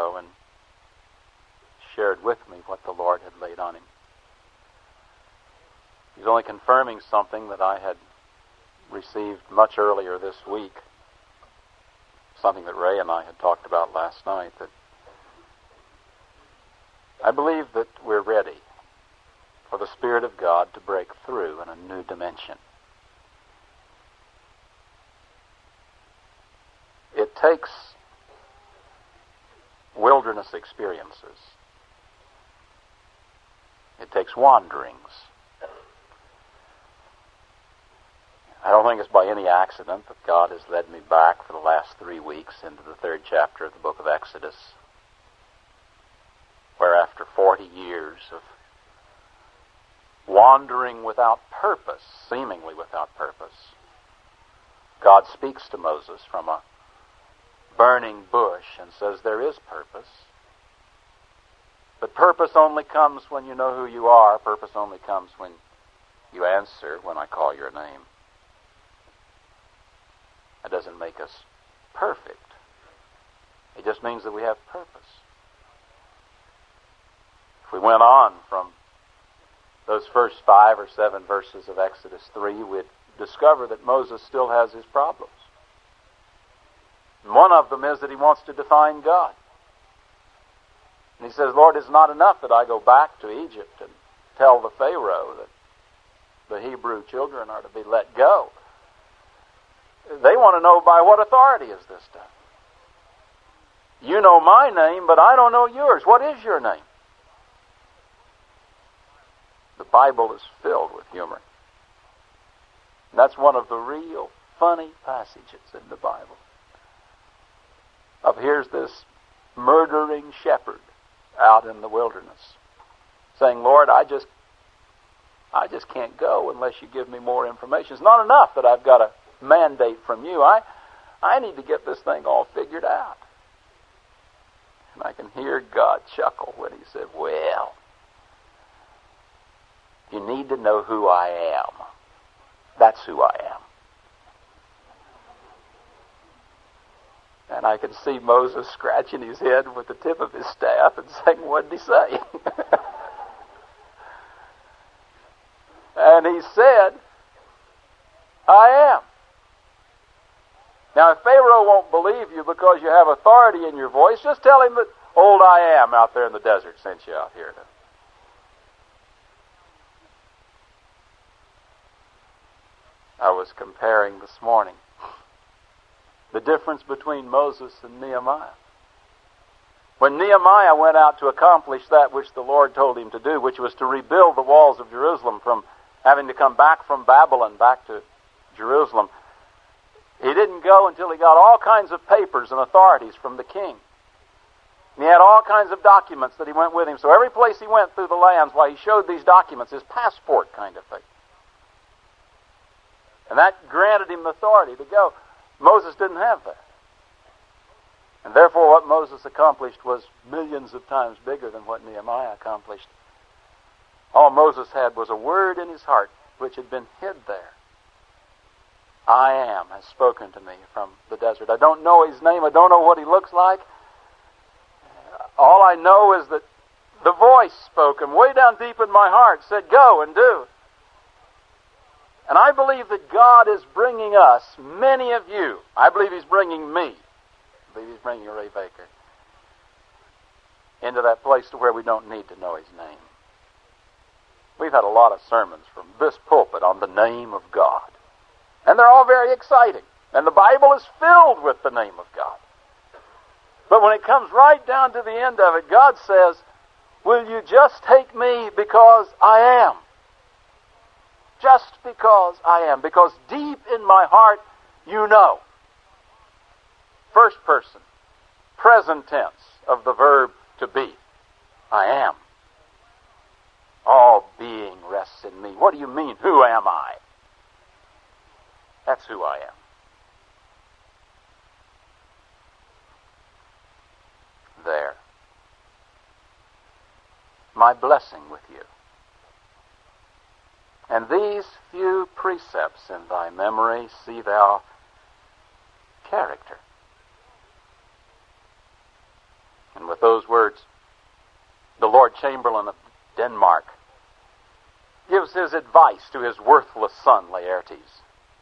ago and shared with me what the Lord had laid on him. He's only confirming something that I had received much earlier this week, something that Ray and I had talked about last night, that I believe that we're ready for the Spirit of God to break through in a new dimension. It takes wilderness experiences. It takes wanderings. I don't think it's by any accident that God has led me back for the last 3 weeks into the 3rd chapter of the book of Exodus, where after 40 years of wandering without purpose, seemingly without purpose, God speaks to Moses from a burning bush and says there is purpose. But purpose only comes when you know who you are. Purpose only comes when you answer when I call your name. That doesn't make us perfect. It just means that we have purpose. If we went on from those first 5 or 7 verses of Exodus 3, we'd discover that Moses still has his problems. And one of them is that he wants to define God. And he says, Lord, it's not enough that I go back to Egypt and tell the Pharaoh that the Hebrew children are to be let go. They want to know, by what authority is this done? You know my name, but I don't know yours. What is your name? The Bible is filled with humor. And that's one of the real funny passages in the Bible. Here's this murdering shepherd out in the wilderness saying, Lord, I just can't go unless you give me more information. It's not enough that I've got a mandate from you. I need to get this thing all figured out. And I can hear God chuckle when he said, well, you need to know who I am. That's who I am. And I can see Moses scratching his head with the tip of his staff and saying, what did he say? And he said, I am. Now, if Pharaoh won't believe you because you have authority in your voice, just tell him that old I am out there in the desert sent you out here to. I was comparing this morning the difference between Moses and Nehemiah. When Nehemiah went out to accomplish that which the Lord told him to do, which was to rebuild the walls of Jerusalem from having to come back from Babylon back to Jerusalem, he didn't go until he got all kinds of papers and authorities from the king. And he had all kinds of documents that he went with him. So every place he went through the lands, while he showed these documents, his passport kind of thing. And that granted him the authority to go. Moses didn't have that. And therefore what Moses accomplished was millions of times bigger than what Nehemiah accomplished. All Moses had was a word in his heart which had been hid there. I am has spoken to me from the desert. I don't know his name. I don't know what he looks like. All I know is that the voice spoken way down deep in my heart said, go and do. And I believe that God is bringing us, many of you, I believe he's bringing me, I believe he's bringing Ray Baker, into that place to where we don't need to know his name. We've had a lot of sermons from this pulpit on the name of God. And they're all very exciting. And the Bible is filled with the name of God. But when it comes right down to the end of it, God says, will you just take me because I am? Just because I am. Because deep in my heart, you know. First person, present tense of the verb to be. I am. All being rests in me. What do you mean, who am I? That's who I am. There. My blessing with you. And these few precepts in thy memory, see thou character. And with Lord Chamberlain of Denmark gives his advice to his worthless son, Laertes,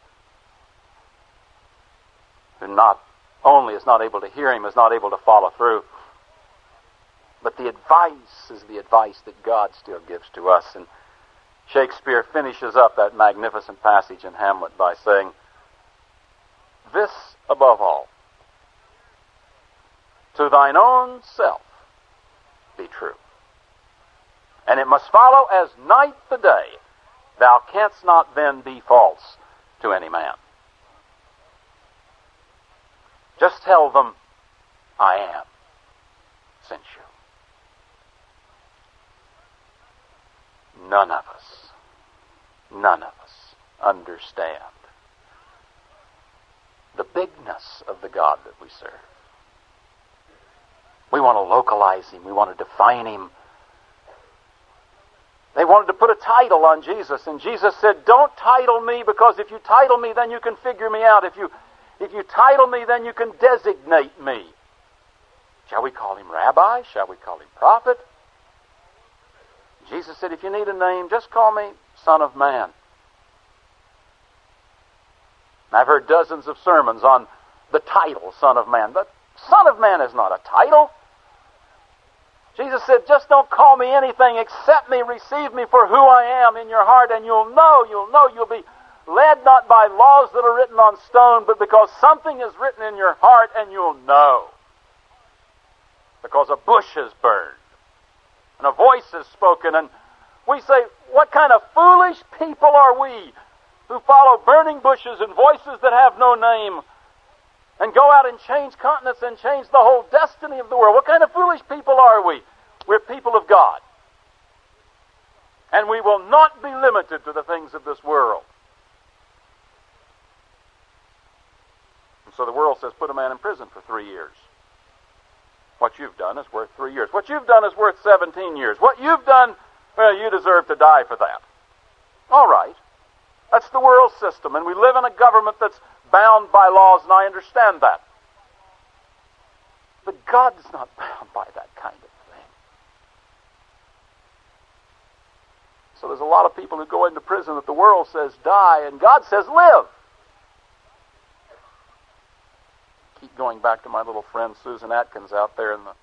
who not only is not able to hear him, is not able to follow through, but the advice is the advice that God still gives to us. And Shakespeare finishes up that magnificent passage in Hamlet by saying, "This above all, to thine own self be true. And it must follow as night the day, thou canst not then be false to any man." Just tell them, "I am sent you." None of us understand the bigness of the God that we serve. We want to localize him. We want to define him. They wanted to put a title on Jesus, and Jesus said, "Don't title me, because if you title me, then you can figure me out. If you title me, then you can designate me. Shall we call him rabbi? Shall we call him prophet?" Jesus said, "If you need a name, just call me Son of Man." And I've heard dozens of sermons on the title Son of Man. But Son of Man is not a title. Jesus said, "Just don't call me anything. Accept me, receive me for who I am in your heart, and you'll be led not by laws that are written on stone, but because something is written in your heart, and you'll know. Because a bush is burned, and a voice is spoken." And we say, what kind of foolish people are we who follow burning bushes and voices that have no name, and go out and change continents and change the whole destiny of the world? What kind of foolish people are we? We're people of God. And we will not be limited to the things of this world. And so the world says, put a man in prison for 3 years. What you've done is worth 3 years. What you've done is worth 17 years. What you've done, well, you deserve to die for that. All right. That's the world system, and we live in a government that's bound by laws, and I understand that. But God is not bound by that kind of thing. So there's a lot of people who go into prison that the world says die, and God says live. Keep going back to my little friend Susan Atkins out there in the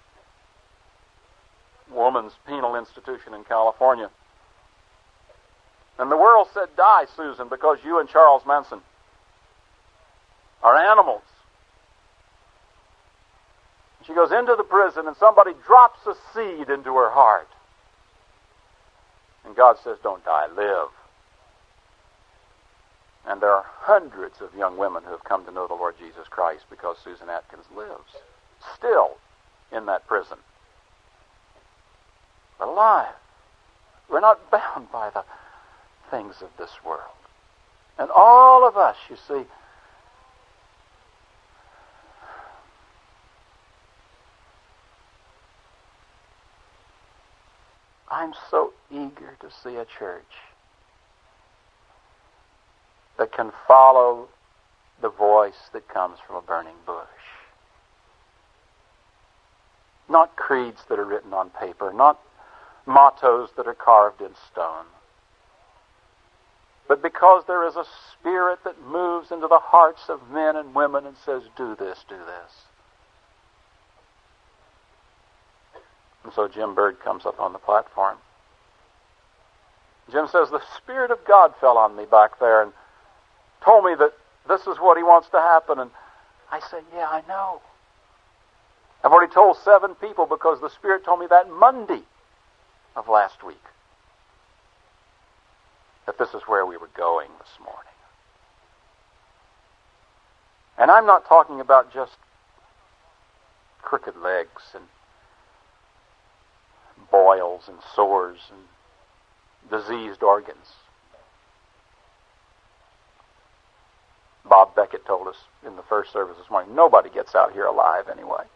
Woman's Penal Institution in California. And the world said, "Die, Susan, because you and Charles Manson are animals." She goes into the prison, and somebody drops a seed into her heart. And God says, "Don't die, live." And there are hundreds of young women who have come to know the Lord Jesus Christ because Susan Atkins lives, still in that prison, but alive. We're not bound by the things of this world. And all of us, you see, I'm so eager to see a church that can follow the voice that comes from a burning bush. Not creeds that are written on paper, not mottos that are carved in stone, but because there is a spirit that moves into the hearts of men and women and says, "Do this, do this." And so Jim Bird comes up on the platform. Jim says, "The Spirit of God fell on me back there and told me that this is what he wants to happen." And I said, "Yeah, I know. I've already told 7 people because the Spirit told me that Monday of last week that this is where we were going this morning." And I'm not talking about just crooked legs and boils and sores and diseased organs. Bob Beckett told us in the first service this morning, nobody gets out here alive anyway.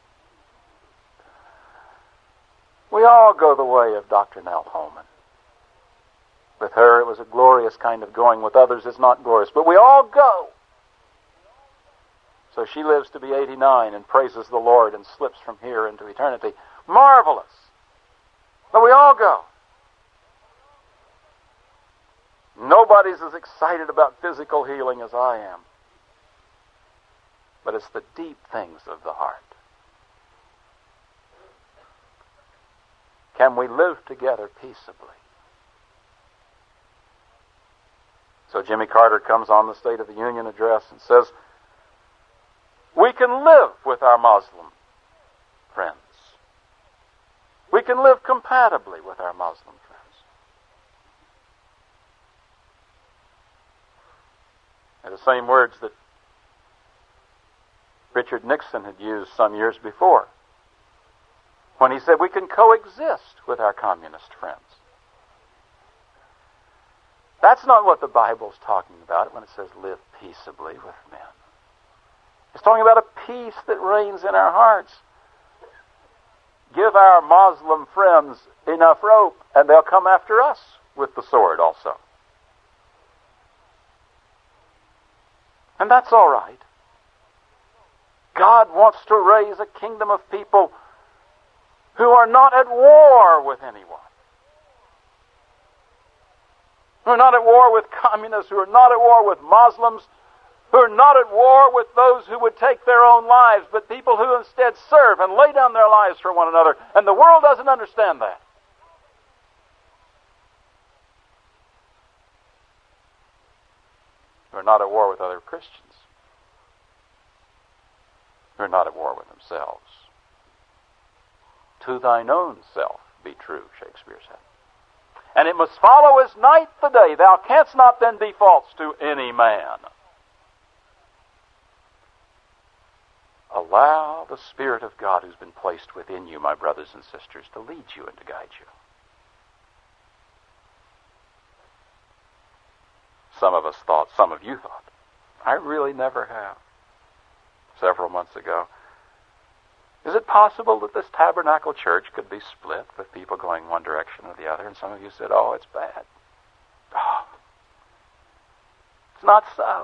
We all go the way of Dr. Nell Holman. With her, it was a glorious kind of going. With others, it's not glorious. But we all go. So she lives to be 89 and praises the Lord and slips from here into eternity. Marvelous. But we all go. Nobody's as excited about physical healing as I am. But it's the deep things of the heart. Can we live together peaceably? So Jimmy Carter comes on the State of the Union address and says, we can live with our Muslim friends. We can live compatibly with our Muslim friends. And the same words that Richard Nixon had used some years before when he said we can coexist with our communist friends. That's not what the Bible's talking about when it says live peaceably with men. It's talking about a peace that reigns in our hearts. Give our Muslim friends enough rope and they'll come after us with the sword also. And that's all right. God wants to raise a kingdom of people who are not at war with anyone. Who are not at war with communists, who are not at war with Muslims, who are not at war with those who would take their own lives, but people who instead serve and lay down their lives for one another. And the world doesn't understand that. Who are not at war with other Christians. Who are not at war with themselves. To thine own self be true, Shakespeare said. And it must follow as night the day. Thou canst not then be false to any man. Allow the Spirit of God who's been placed within you, my brothers and sisters, to lead you and to guide you. Some of us thought, some of you thought, I really never have. Several months ago, is it possible that this tabernacle church could be split with people going one direction or the other? And some of you said, oh, it's bad. Oh, it's not so.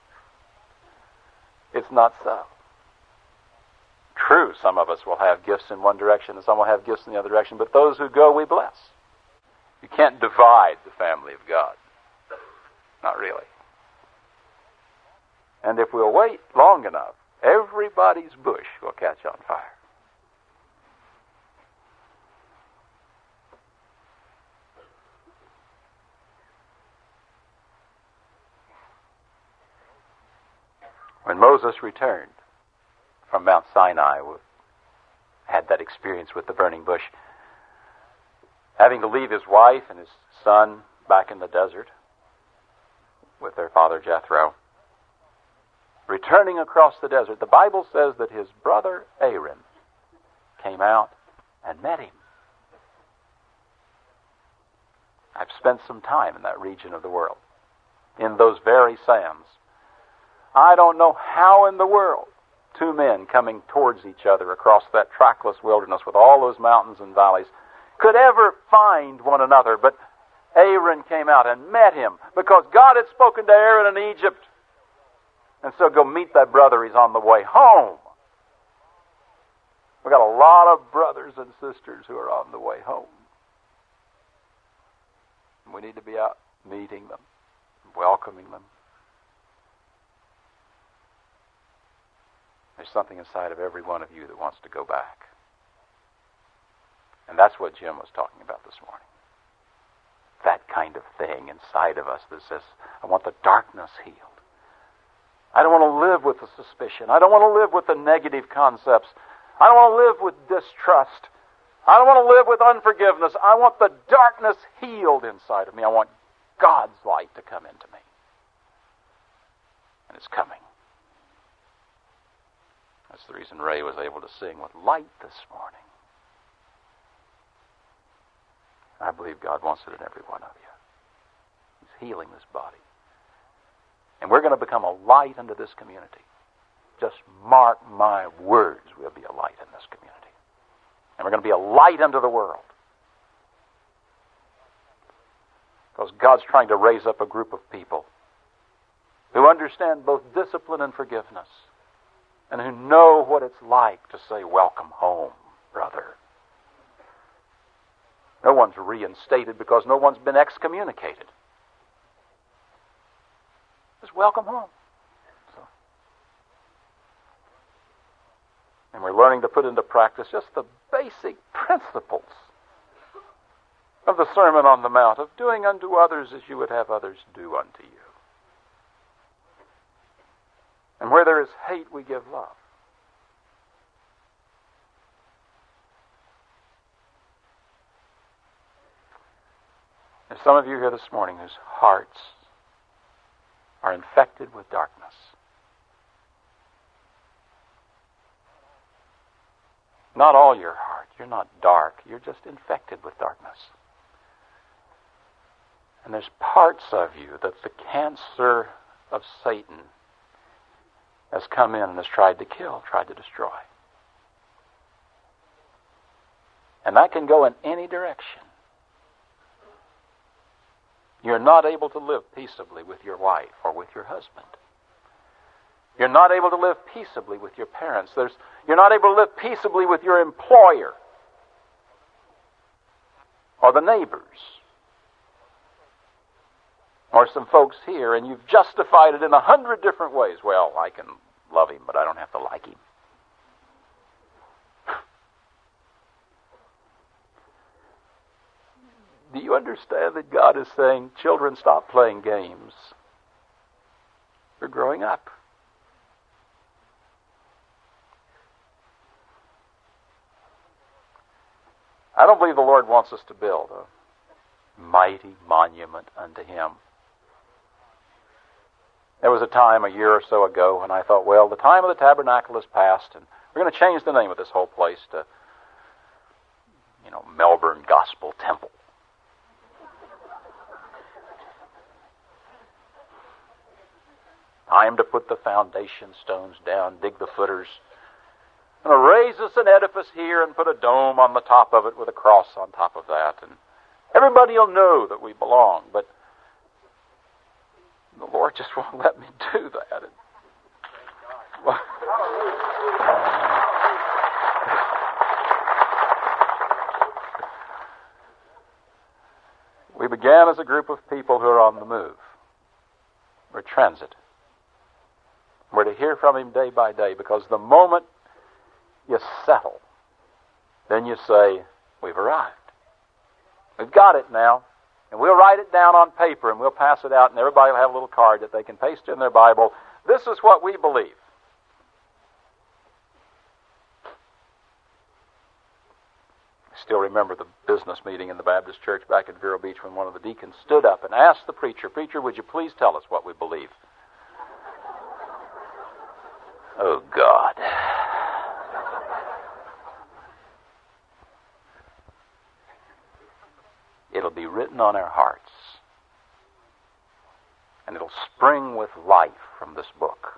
It's not so. True, some of us will have gifts in one direction and some will have gifts in the other direction, but those who go, we bless. You can't divide the family of God. Not really. And if we'll wait long enough, everybody's bush will catch on fire. When Moses returned from Mount Sinai, had that experience with the burning bush, having to leave his wife and his son back in the desert with their father Jethro, returning across the desert, the Bible says that his brother Aaron came out and met him. I've spent some time in that region of the world, in those very sands. I don't know how in the world two men coming towards each other across that trackless wilderness with all those mountains and valleys could ever find one another, but Aaron came out and met him because God had spoken to Aaron in Egypt. And so go meet that brother. He's on the way home. We've got a lot of brothers and sisters who are on the way home. We need to be out meeting them, welcoming them. There's something inside of every one of you that wants to go back. And that's what Jim was talking about this morning. That kind of thing inside of us that says, I want the darkness healed. I don't want to live with the suspicion. I don't want to live with the negative concepts. I don't want to live with distrust. I don't want to live with unforgiveness. I want the darkness healed inside of me. I want God's light to come into me. And it's coming. That's the reason Ray was able to sing with light this morning. I believe God wants it in every one of you. He's healing this body. And we're going to become a light unto this community. Just mark my words, we'll be a light in this community. And we're going to be a light unto the world. Because God's trying to raise up a group of people who understand both discipline and forgiveness, and who know what it's like to say, welcome home, brother. No one's reinstated because no one's been excommunicated. Just welcome home. And we're learning to put into practice just the basic principles of the Sermon on the Mount, of doing unto others as you would have others do unto you. And where there is hate, we give love. There's some of you here this morning whose hearts are infected with darkness. Not all your heart. You're not dark. You're just infected with darkness. And there's parts of you that the cancer of Satan has come in and has tried to kill, tried to destroy. And that can go in any direction. You're not able to live peaceably with your wife or with your husband. You're not able to live peaceably with your parents. You're not able to live peaceably with your employer or the neighbors or some folks here, and you've justified it in 100 different ways. Well, I can love him, but I don't have to like him. Do you understand that God is saying, children, stop playing games? You're growing up. I don't believe the Lord wants us to build a mighty monument unto Him. There was a time a year or so ago when I thought, well, the time of the tabernacle is past, and we're going to change the name of this whole place to, Melbourne Gospel Temple. Time to put the foundation stones down, dig the footers, and raise us an edifice here and put a dome on the top of it with a cross on top of that. And everybody will know that we belong. But the Lord just won't let me do that. We began as a group of people who are on the move. We're transit. We're to hear from Him day by day, because the moment you settle, then you say, we've arrived. We've got it now. And we'll write it down on paper and we'll pass it out, and everybody will have a little card that they can paste in their Bible. This is what we believe. I still remember the business meeting in the Baptist church back in Vero Beach when one of the deacons stood up and asked the preacher, "Preacher, would you please tell us what we believe?" Oh, God. It'll be written on our hearts. And it'll spring with life from this book.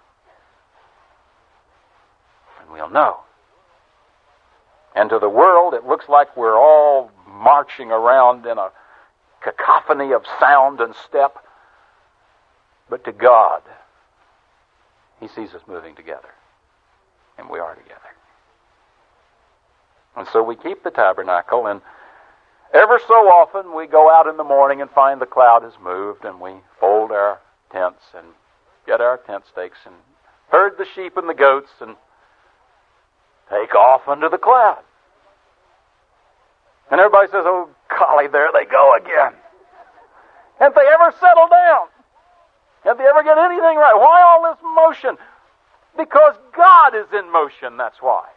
And we'll know. And to the world, it looks like we're all marching around in a cacophony of sound and step. But to God, He sees us moving together. And we are together. And so we keep the tabernacle, and ever so often we go out in the morning and find the cloud has moved, and we fold our tents and get our tent stakes and herd the sheep and the goats and take off under the cloud. And everybody says, "Oh, golly, there they go again. Can't they ever settle down? Can't they ever get anything right? Why all this motion?" Because God is in motion, that's why.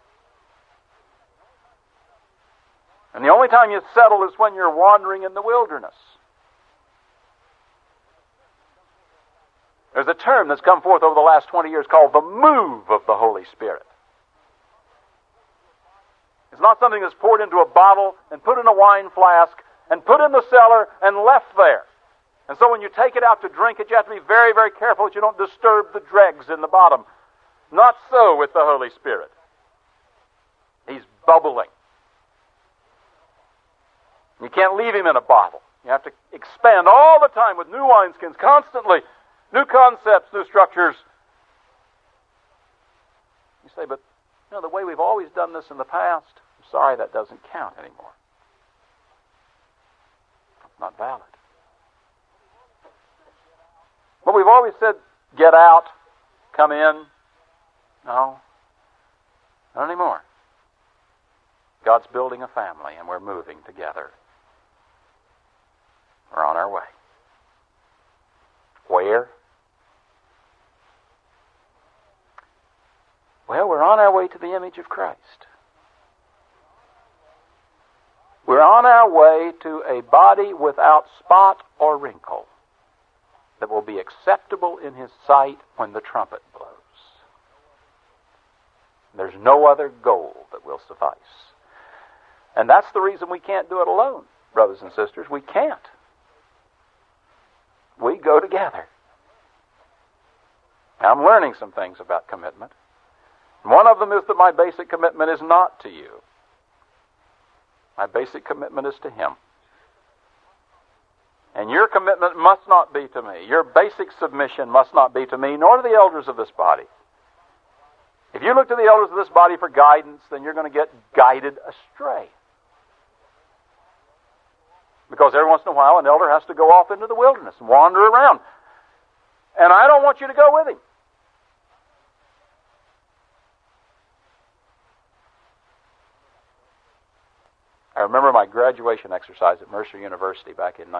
And the only time you settle is when you're wandering in the wilderness. There's a term that's come forth over the last 20 years called the move of the Holy Spirit. It's not something that's poured into a bottle and put in a wine flask and put in the cellar and left there. And so when you take it out to drink it, you have to be very, very careful that you don't disturb the dregs in the bottom. Not so with the Holy Spirit. He's bubbling. You can't leave Him in a bottle. You have to expand all the time with new wineskins, constantly. New concepts, new structures. You say, but the way we've always done this in the past, I'm sorry, that doesn't count anymore. not valid. But we've always said, get out, come in. No, not anymore. God's building a family, and we're moving together. We're on our way. Where? Well, we're on our way to the image of Christ. We're on our way to a body without spot or wrinkle that will be acceptable in His sight when the trumpet blows. There's no other goal that will suffice. And that's the reason we can't do it alone, brothers and sisters. We can't. We go together. Now, I'm learning some things about commitment. One of them is that my basic commitment is not to you. My basic commitment is to Him. And your commitment must not be to me. Your basic submission must not be to me, nor to the elders of this body. If you look to the elders of this body for guidance, then you're going to get guided astray. Because every once in a while, an elder has to go off into the wilderness and wander around. And I don't want you to go with him. I remember my graduation exercise at Mercer University back in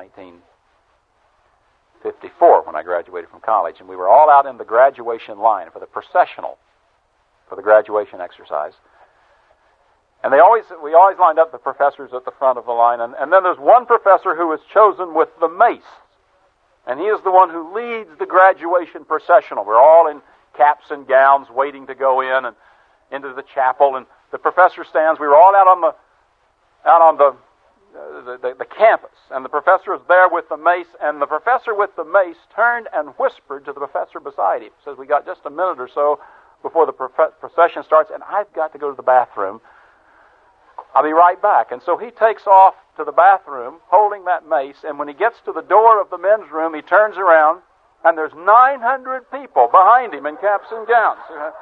1954 when I graduated from college. And we were all out in the graduation line for the processional, for the graduation exercise. And we always lined up the professors at the front of the line. And then there's one professor who is chosen with the mace. And he is the one who leads the graduation processional. We're all in caps and gowns waiting to go in and into the chapel. And the professor stands. We were all out on the campus. And the professor is there with the mace. And the professor with the mace turned and whispered to the professor beside him. He says, we got just a minute or so before the procession starts, and I've got to go to the bathroom. I'll be right back. And so he takes off to the bathroom holding that mace, and when he gets to the door of the men's room, he turns around, and there's 900 people behind him in caps and gowns.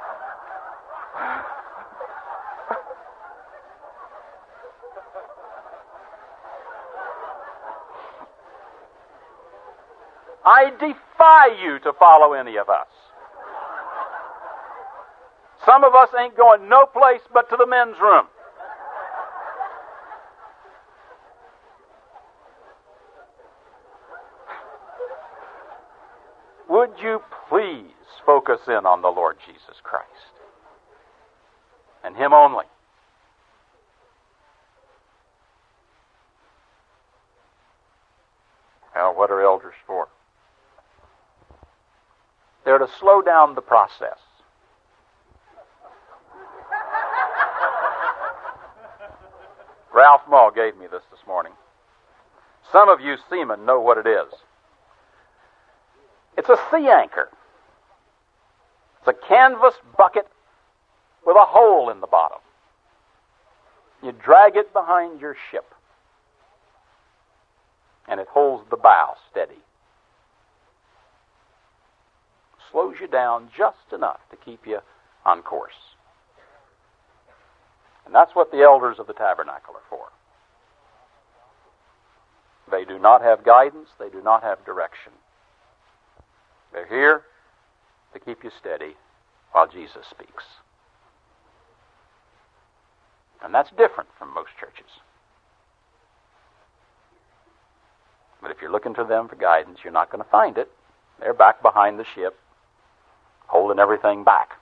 I defy you to follow any of us. Some of us ain't going no place but to the men's room. Would you please focus in on the Lord Jesus Christ and Him only? Now, what are elders for? They're to slow down the process. Ralph Mull gave me this morning. Some of you seamen know what it is. It's a sea anchor. It's a canvas bucket with a hole in the bottom. You drag it behind your ship, and it holds the bow steady. Slows you down just enough to keep you on course. And that's what the elders of the tabernacle are for. They do not have guidance. They do not have direction. They're here to keep you steady while Jesus speaks. And that's different from most churches. But if you're looking to them for guidance, you're not going to find it. They're back behind the ship, holding everything back.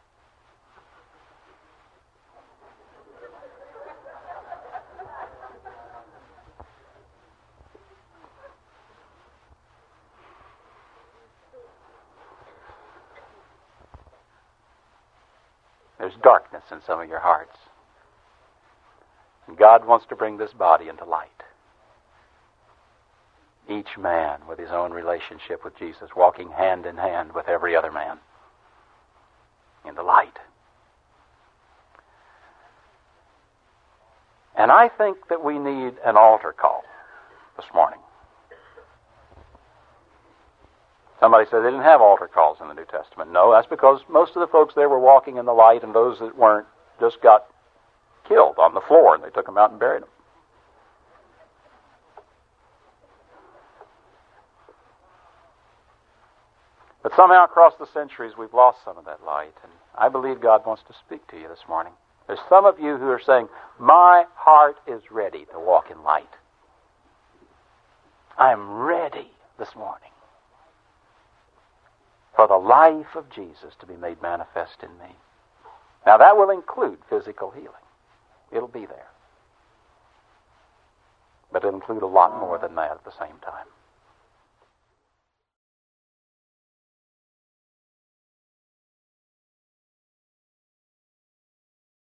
There's darkness in some of your hearts. And God wants to bring this body into light. Each man with his own relationship with Jesus, walking hand in hand with every other man in the light. And I think that we need an altar call this morning. Somebody said they didn't have altar calls in the New Testament. No, that's because most of the folks there were walking in the light, and those that weren't just got killed on the floor, and they took them out and buried them. But somehow across the centuries we've lost some of that light, and I believe God wants to speak to you this morning. There's some of you who are saying, my heart is ready to walk in light. I'm ready this morning for the life of Jesus to be made manifest in me. Now that will include physical healing. It'll be there. But it'll include a lot more than that at the same time.